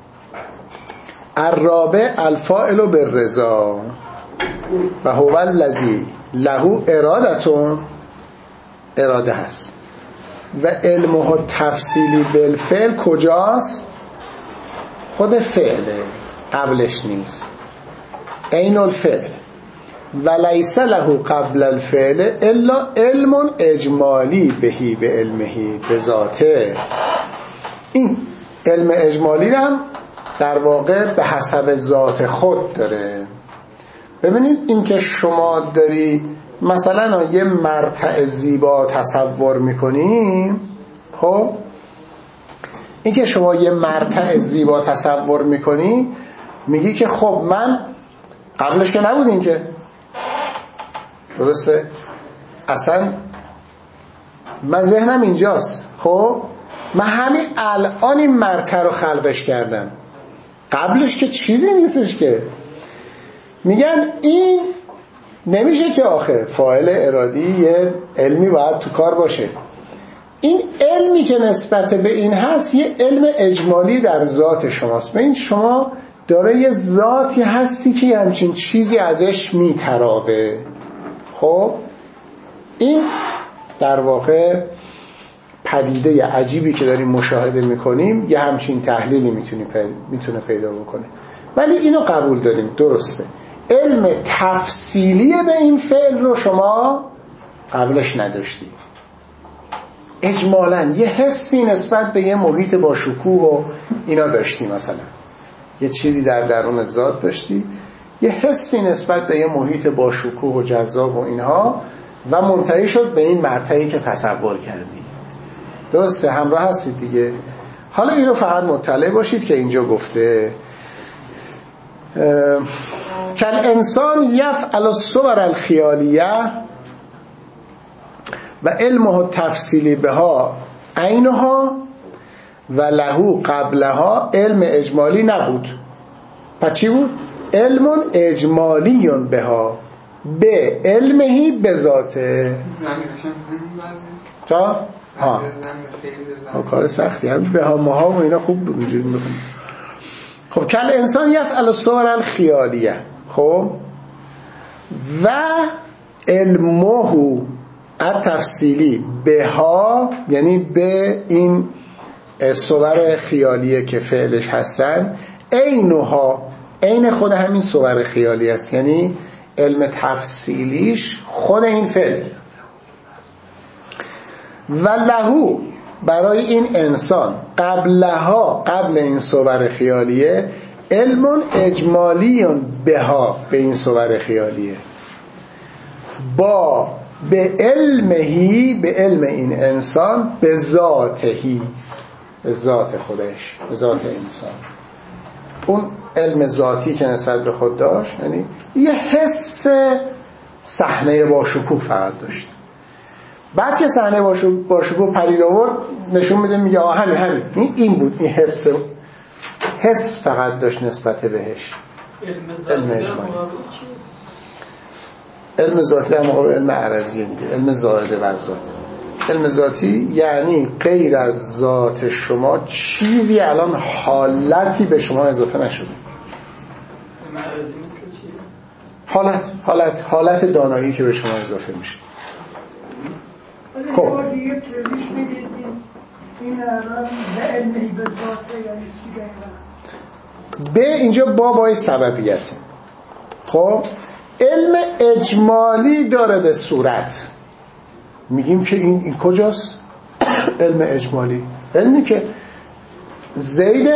الرابع الفاعل بالرضا و هو الذی له ارادتون، اراده هست و علمه تفصیلی بالفعل کجاست؟ خود فعله، قبلش نیست. عین الفعل و لیس له قبل الفعل الا علم اجمالی بهی به علمه به ذاته. این علم اجمالی هم در واقع به حسب ذات خود داره. ببینید این که شما داری مثلا یه مرتع زیبا تصور میکنی، خب این که شما یه مرتع زیبا تصور میکنی، میگی که خب من قبلش که نبودین که، درسته؟ اصلا من ذهنم اینجاست، خب من همین الان این مرتع رو خلقش کردم، قبلش که چیزی نیستش که. میگن این نمیشه که آخه فاعل ارادی یه علمی باید تو کار باشه. این علمی که نسبت به این هست یه علم اجمالی در ذات شماست. ببین شما داره یه ذاتی هستی که همچین چیزی ازش میترابه. خب این در واقع پدیده عجیبی که داریم مشاهده میکنیم یه همچین تحلیلی میتونه پیدا بکنه. ولی اینو قبول داریم، درسته، علم تفصیلی به این فعل رو شما قبلش نداشتی. اجمالاً یه حسی نسبت به یه محیط با شکوه و اینا داشتی، مثلا یه چیزی در درون ذات داشتی، یه حسی نسبت به یه محیط با شکوه و جذاب و اینها و منتهی شد به این مرتبه‌ای که تصور کردی. درسته؟ همراه هستید دیگه. حالا اینو فقط مطلع باشید که اینجا گفته کل انسان یفعل الصور الخیالیه و علمه تفصیلی بها عینها و لهو قبلها علم اجمالی نبود. پس چی بود؟ علم اجمالی بها به علمهی به ذاته. تا؟ کار سختی هم به ها ماها و اینا خوب اونجوری میکنیم. خب کل انسان یفعل الصور الخیالیه، خب و علمه التفصیلی بها یعنی به این صور خیالیه که فعلش هستن، عینها عین خود همین صور خیالی است، یعنی علم تفصیلیش خود این فعل. و لهو برای این انسان قبلها قبل این صور خیالیه علم اجمالی بها به این صور خیالیه با به علمهی به علم این انسان به ذاتهی به ذات خودش به ذات انسان. اون علم ذاتی که نسبت به خود داشت یعنی یه حس صحنه با شکوه فقط داشت. بعد که صحنه با شکوه پدید آورد نشون میده میگه همین این بود، این حس فقط داشت نسبت بهش. علم اجمالی. علم ذاتی در مقابل علم عرضی میگه علم زائده بر ذات. علم ذاتی یعنی غیر از ذات شما چیزی الان حالتی به شما اضافه نشده. علم عرضی مثل چیه؟ حالت دانایی که به شما اضافه میشه. خب دیگه تریش میدید این الان به علمی به ذاته یعنی چی دقیقا؟ به اینجا بابای سببیته. خب علم اجمالی داره به صورت. میگیم که این کجاست؟ علم اجمالی علمی که زید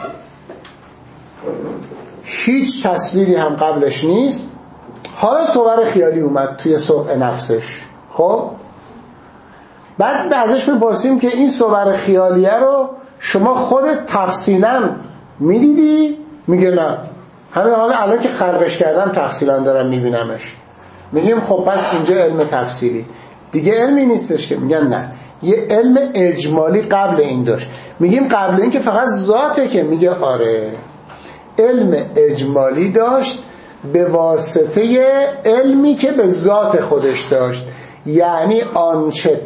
هیچ تصویری هم قبلش نیست، حالا صور خیالی اومد توی صور نفسش. خب بعد ازش میپرسیم که این صور خیالیه رو شما خودت تفصیلا میدیدی؟ میگه نه، همین حالا الان که خلقش کردم تفصیلا دارم میبینمش. میگیم خب پس اینجا علم تفصیلی دیگه علمی نیستش که؟ میگن نه، یه علم اجمالی قبل این داشت. میگیم قبل این که فقط ذاته که؟ میگه آره، علم اجمالی داشت به واسطه علمی که به ذات خودش داشت، یعنی آنچه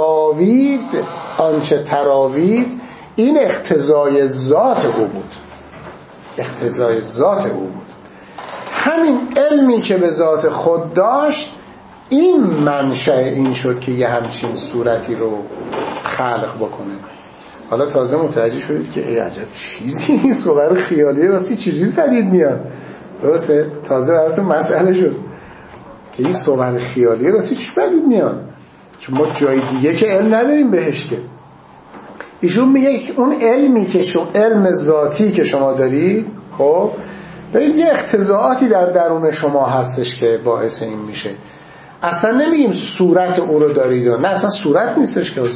تراوید این اقتضای ذات او بود، اقتضای ذات او بود. همین علمی که به ذات خود داشت این منشأ این شد که یه همچین صورتی رو خلق بکنه. حالا تازه متوجه شدید که ای عجب چیزی این صور خیالیه واسه چجوری پدید میاد. درسته؟ تازه براتون مسئله شد که این صور خیالیه واسه چی پدید میاد، چون ما جای دیگه که علم نداریم بهش. که ایشون میگه اون علمی که علم ذاتی که شما دارید، خب ببین یه اقتضاعاتی در درون شما هستش که باعث این میشه. اصلا نمیگیم صورت او رو دارید، نه اصلا صورت نیستش که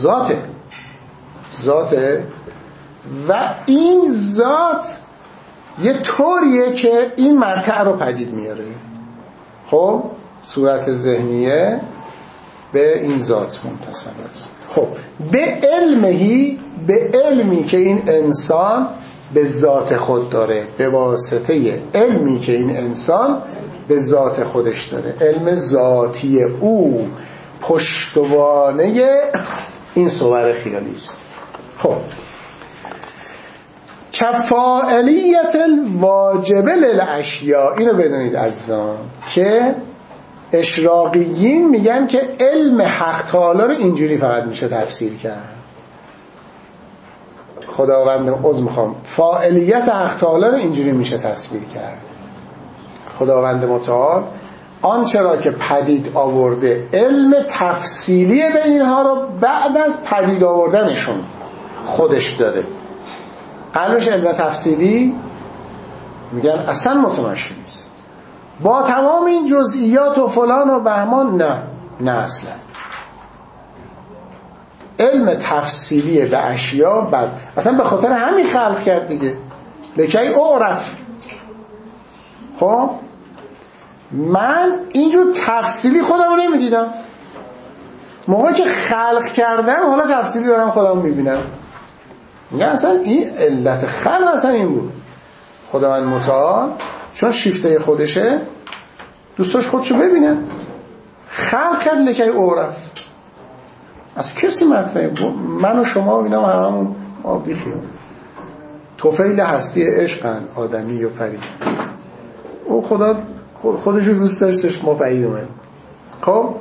ذاته و این ذات یه طوریه که این مرتع رو پدید میاره. خب صورت ذهنیه به این ذات منتسب است. خب به علمی که این انسان به ذات خود داره، به واسطه علمی که این انسان به ذات خودش داره، علم ذاتی او پشتوانه این صور خیالی است. خب کفاعلیت الواجبه للاشیاء، اینو بدونید عزیزان که اشراقیین میگن که علم حق تعالی رو اینجوری فقط میشه تفسیر کرد. خداوند میخوام فاعلیت حق تعالی رو اینجوری میشه تصویر کرد. خداوند متعال آنچه را که پدید آورده علم تفصیلی به اینها رو بعد از پدید آوردنشون خودش داره. قبلش علم تفصیلی میگن اصلا متماشی نیست با تمام این جزئیات و فلان و بهمان. نه اصلا علم تفصیلی به اشیا بعد اصلا به خاطر همین خلق کرد دیگه، لکی اعرف. خب من اینجور تفصیلی خودم رو نمیدیدم، موقعی که خلق کردم حالا تفصیلی دارم خودم میبینم. میگن اصلا این علت خلق اصلا این بود. خداوند متعال چون شیفته خودشه دوستاش خودشو ببینه، خلق کرد لکی اعرف. از کسی مطمئن من و شما و اینا هممون بیخیال توفیل هستی عشقن، آدمی و پری. او خدا خودشو دوست داشتش، ما بعید اومد. خب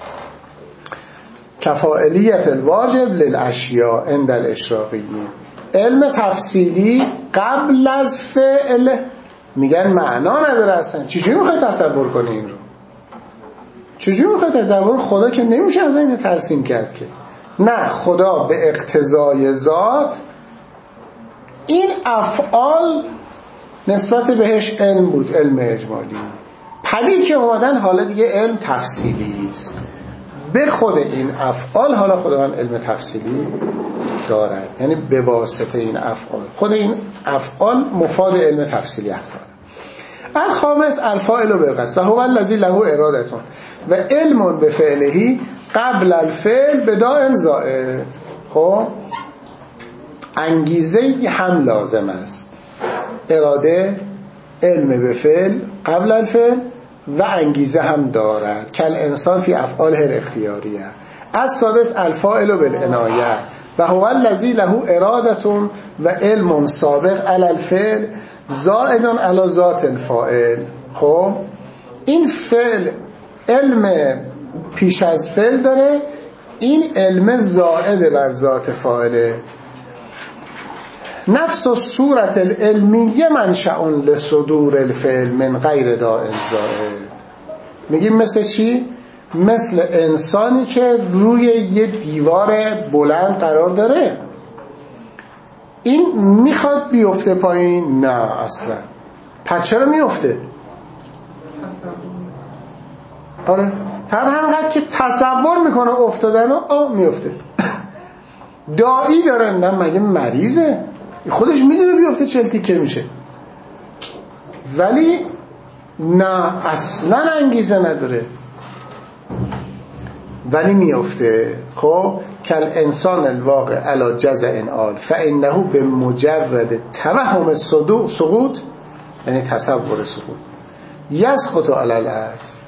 کفاعلیت الواجب للاشیاء عند الاشراقیین، علم تفصیلی قبل از فعل. میگن معنا نداره اصلا. چجوری میخوای تصور کنی این رو؟ چجوری میخوای تصور؟ خدا که نمیشه از این ترسیم کرد که. نه، خدا به اقتضای ذات این افعال نسبت بهش علم بود، علم اجمالی. پدید که اومدن حالا دیگه علم تفصیلی است. به خود این افعال حالا خداوند علم تفصیلی دارد، یعنی به واسطه این افعال. خود این افعال مفاد علم تفصیلی اختار. الخامس الفاعل بالقصد و هو الذی له ارادتون و علم به فعله قبل الفعل بداء زائد. خب انگیزه هم لازم است، اراده علم به فعل قبل الفعل و انگیزه هم دارد کل انسان فی افعاله الاختیاریه. السادس الفاعل بالعنایه و هو الذی له ارادتون و علم سابق علی الفعل زائد علی ذات الفاعل. خب این فعل علم پیش از فعل داره، این علم زائد بر ذات فاعله. نفس و صورت العلمیه منشأ لصدور الفعل من غیر داء زائد. میگیم مثل چی؟ مثل انسانی که روی یه دیوار بلند قرار داره، این میخواد بیفته پایین؟ نه اصلا. پس چرا میفته؟ آره فقط همینقدر که تصور میکنه افتادن و میفته. داعی داره، نه مگه مریضه؟ خودش میدونه بیفته چل تیکه میشه، ولی نه اصلا انگیزه نداره ولی میفته. خب کل انسان الواقع علی جزع آل فانه به مجرد توهم سقوط، یعنی تصور سقوط، یسقط علی الارض.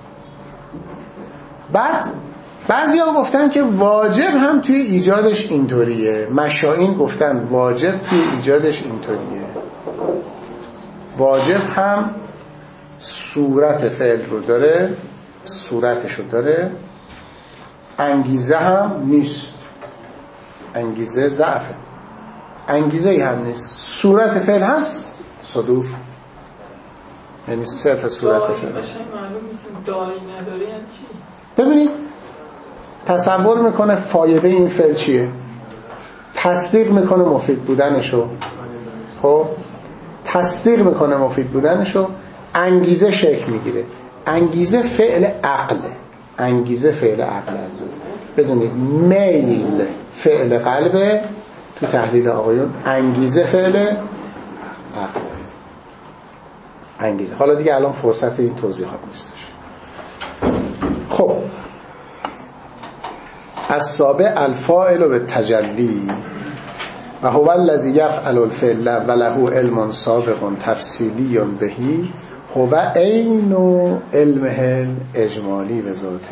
بعد بعضی ها گفتن که واجب هم توی ایجادش اینطوریه. مشائین گفتن واجب توی ایجادش اینطوریه، واجب هم صورت فعل رو داره، صورتش رو داره، انگیزه هم نیست، انگیزه ضعفه، انگیزه هم نیست، صورت فعل هست، صدور، یعنی صرف صورت فعل. معلوم نیست دایی نداره یعنی چی؟ ببینید تصور میکنه فایده این فعل چیه، تصدیق میکنه مفید بودنشو. خب تصدیق میکنه مفید بودنشو، انگیزه شکل میگیره. انگیزه فعل عقله، انگیزه فعل عقل است. بدونید میل فعل قلبه تو تحلیل آقایون، انگیزه فعل عقل. انگیزه. حالا دیگه الان فرصت این توضیحات نیستش. خب السابع الفاعل بالتجلی و هو الذی یفعل الفعل و له علم سابق تفصیلی بهی هو عین علمه الاجمالی به ذاته.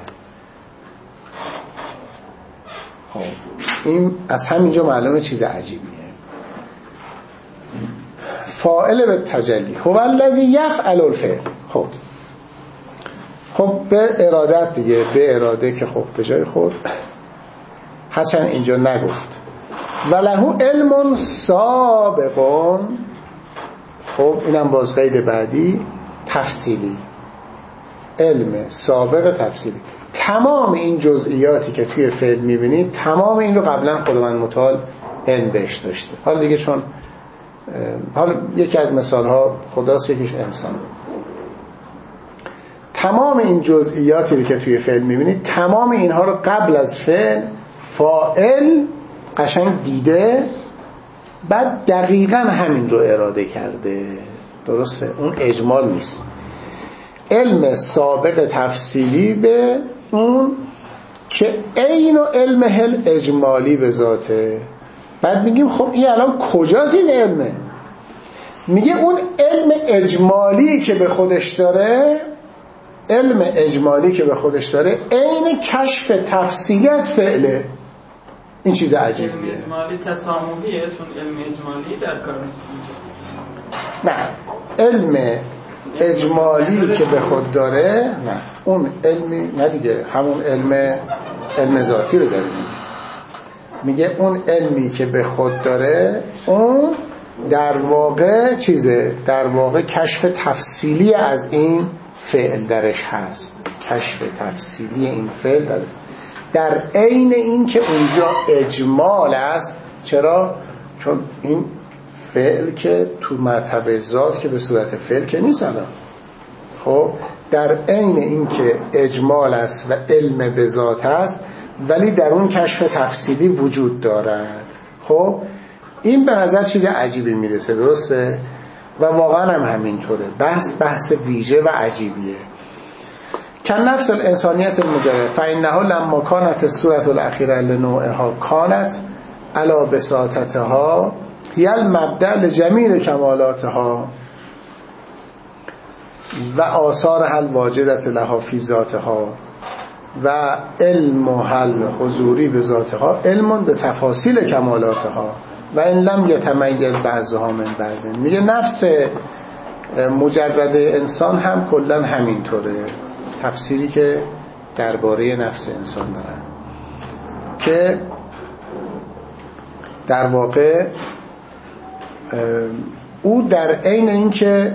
خب این از همینجا معلومه چیز عجیبیه. فاعل به تجلی هو الذی یفعل الفعل. خب به ارادت دیگه، به اراده که خب به جای خود هرچند اینجا نگفت وله علم سابقون. خب اینم باز قید بعدی تفصیلی، علم سابق تفصیلی. تمام این جزئیاتی که توی فعل میبینید تمام این رو قبلا خداوند متعال علم بهش داشته. حالا دیگه چون حالا یکی از مثالها خداست، یکیش انسان. تمام این جزئیاتی رو که توی فعل میبینید تمام اینها رو قبل از فعل فاعل قشنگ دیده، بعد دقیقاً همین رو اراده کرده. درسته؟ اون اجمال نیست. علم سابق تفصیلی به اون که عین و علم هل اجمالی به ذاته. بعد میگیم خب این الان کجاست این علمه؟ میگه اون علم اجمالی که به خودش داره، علم اجمالی که به خودش داره عین کشف تفصیلی از فعله. این چیز عجیبیه. علم اجمالی تسامحیه، چون علم اجمالی در کار نیست. نه، علم اجمالی که به خود داره، نه اون علمی، نه دیگه همون علم ذاتی رو داره. میگه اون علمی که به خود داره اون در واقع چیزه، در واقع کشف تفصیلی از این فعل درش هست. کشف تفصیلی این فعل درش در عین این که اونجا اجمال است. چرا؟ چون این فعل که تو مرتبه ذات که به صورت فعل که نیست الان. خب در عین این که اجمال است و علم به ذات است، ولی در اون کشف تفصیلی وجود دارد. خب این به نظر چیز عجیبی میرسه، درسته؟ و واقعا هم همینطوره. بحث ویژه و عجیبیه. کن نفس الانسانیت المجرد فإنه لما كانت الصورة الأخيرة لنوعها كانت على بساطتها هي المبدأ لجميع کمالاتها و آثارها الواجدة لها في ذاتها و علمها الحضوری به ذاتها علم به تفاصیل کمالاتها و این لم یتمیز بعضها من بعض. میگه نفس مجرد انسان هم کلا همینطوره. تفسیری که درباره نفس انسان دارن که در واقع او در عین این که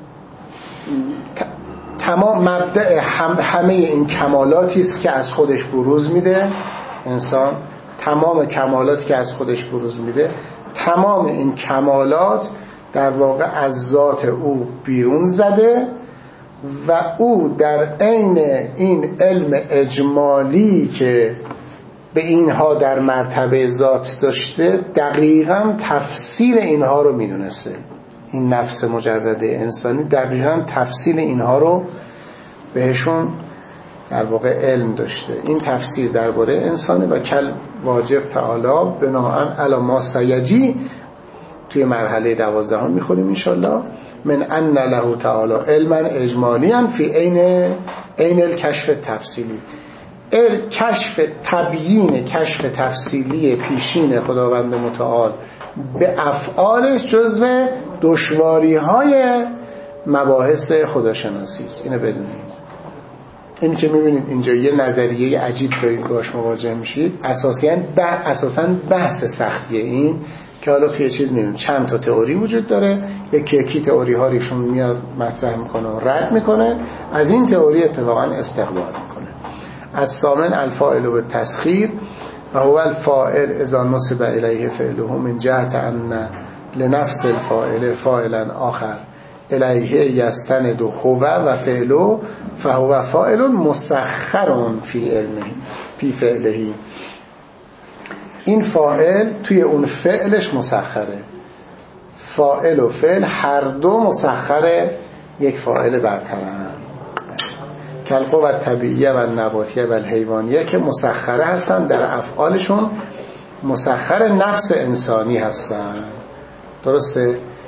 تمام مبدأ همه این کمالاتی است که از خودش بروز میده انسان، تمام کمالاتی که از خودش بروز میده، تمام این کمالات در واقع از ذات او بیرون زده و او در عین این علم اجمالی که به اینها در مرتبه ذات داشته دقیقاً تفصیل اینها رو میدونسته. این نفس مجرده انسانی دقیقاً تفصیل اینها رو بهشون در واقع علم داشته. این تفسیر درباره انسانه و کل واجب تعالی بناهن علی ما سیجی توی مرحله 12 میخونیم انشالله. من ان له تعالی علما اجمالیا فی عین الکشف تفصیلی. کشف تبیین، کشف تفصیلی پیشین خداوند متعال به افعالش جزو دشواری های مباحث خداشناسی است. اینو بدونید. این که میبینید اینجا یه نظریه عجیب دارید باش مواجه میشید، اساساً بحث سختیه این که حالا توی چیز میبینید چند تا تئوری وجود داره، یکی تئوری ها ریشون میاد مطرح میکنه و رد میکنه، از این تئوری اتفاقاً استقبال میکنه. از سامن الفاعل و تسخیر و هو الفاعل اذا نصب الیه فعله من جهت ان لنفس الفاعل فاعلا آخر الیه یستند هو و فعله فهو فاعل مسخر فی علمه فی فعله. این فاعل توی اون فعلش مسخره. فاعل و فعل هر دو مسخر یک فاعل برترن. کالقوة طبیعیه و نباتیه و الحیوانیه که مسخره هستن، در افعالشون مسخر نفس انسانی هستن. درسته؟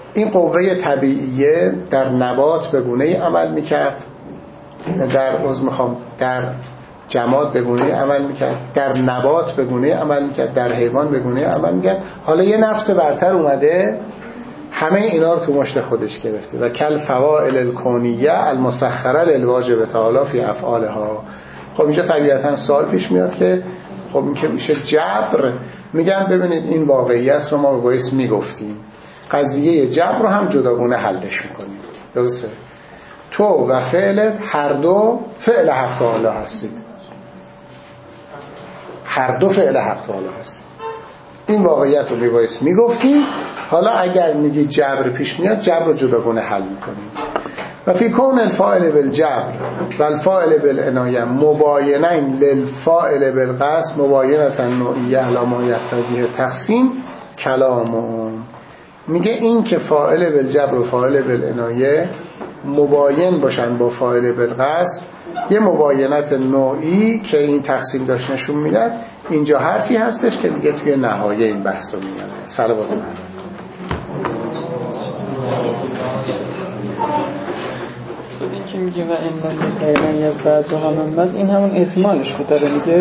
این قوه طبیعیه در نبات به گونه‌ای عمل میکرد، در جماد به گونه‌ای عمل میکرد، در نبات به گونه‌ای عمل میکرد، در حیوان به گونه‌ای عمل میکرد. حالا یه نفس برتر اومده همه اینا رو تو مشت خودش گرفته و کل فواعل الکونیه المسخره للواجب تعالی فی افعالها. خب اینجا طبیعتا سوال پیش میاد که خب این که میشه جبر. میگن ببینید این واقعیت رو ما به بایست میگفتیم، قضیه جبر رو هم جداگونه حلش میکنیم. درسته؟ تو و فعلت هر دو فعل حق تعالی هستید، هر دو فعل حق تعالی هستید. این واقعیت رو به بایست میگفتیم. حالا اگر میگی جبر پیش میاد، جبر رو جداگونه حل میکنیم. و فی کون الفاعل بالجبر و الفاعل بالعنایه مباینین للفاعل بالقصد مباینتا نوعیه علی ما یقتضیه تقسیم کلامون. میگه این که فاعل بالجبر و فاعل بالعنایه مباین باشن با فاعل بالقصد، یه مباینت نوعی که این تقسیم داشت نشون میدن. اینجا حرفی هستش که دیگه توی نهایه این بحث رو میگن. صلوات الله. این که میگه و این از بعضها منبز، این همون احتمالش رو داره. میگه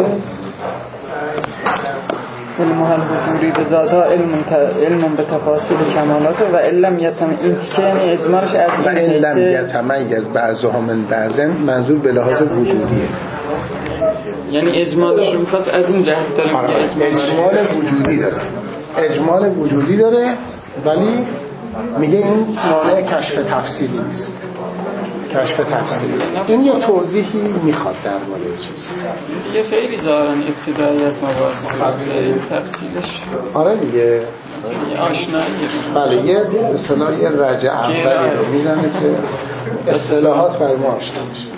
علم حضوری به ذاتا علم به تفاصیل کمالات و علم یتم، این که یعنی اجمالش از این علم یتمیز بعضها من بعضن منظور به لحاظ وجودیه، یعنی اجمالش رو میخواست از این جهت داره. اجمال وجودی داره، اجمال وجودی داره، ولی میگه این مانع کشف تفصیلی نیست. کشف تفصیلی این یه توضیحی میخواد در مورد چیز دیگه. خیلی ظاهرن ابتدایی از مباحث خاصه تفصیلش. آره دیگه آشنایی. بله یه اصطلاح یه رجع اولی رو میزنه که اصطلاحات بر ما آشنا میشه.